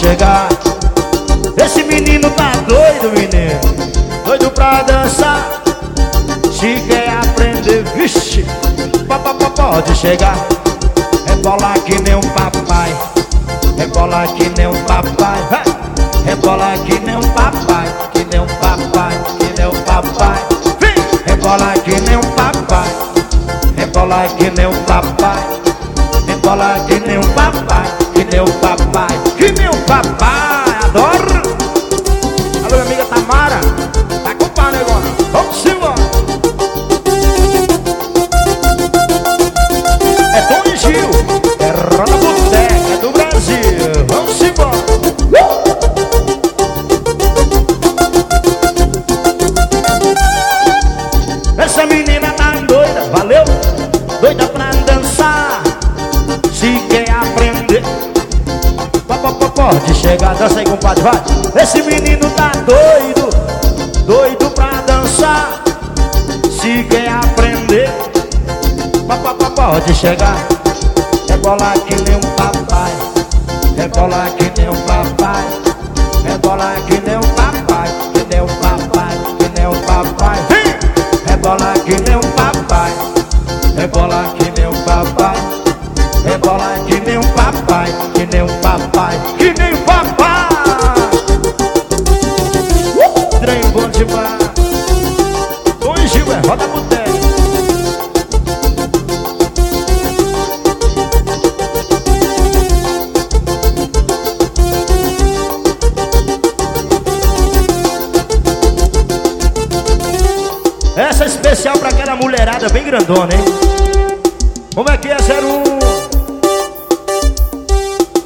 chegar. Esse menino tá doido, menino, doido pra dançar. Se quer aprender, vixe, pode chegar. Rebola que nem um papai, rebola que nem um papai, rebola que nem um papai, que nem um papai, que nem um papai. Rebola que nem um papai, rebola que nem um papai, rebola que nem um papai, que nem um papai, que nem um papai. Adoro. Alô, minha amiga Tamara, tá com o pau, negócio. Vamos embora. É Tom e Gil, é Roda Boteca, é do Brasil. Vamos embora. Essa menina tá doida, valeu? Doida pra dançar. Se quer aprender, pode chegar. Dança aí, compadre, vai. Esse menino tá doido, doido pra dançar. Se quer aprender, pode chegar. Rebola que nem um papai, rebola que nem um papai, rebola que nem um papai, que nem um papai, que nem um papai. Rebola que nem um papai, rebola que nem um papai, rebola que nem um papai, que nem um papai, que nem um papai. Trem bom demais. Tom e Gil, é Roda Boteca. Essa é especial pra aquela mulherada bem grandona, hein? Como é que é, 01?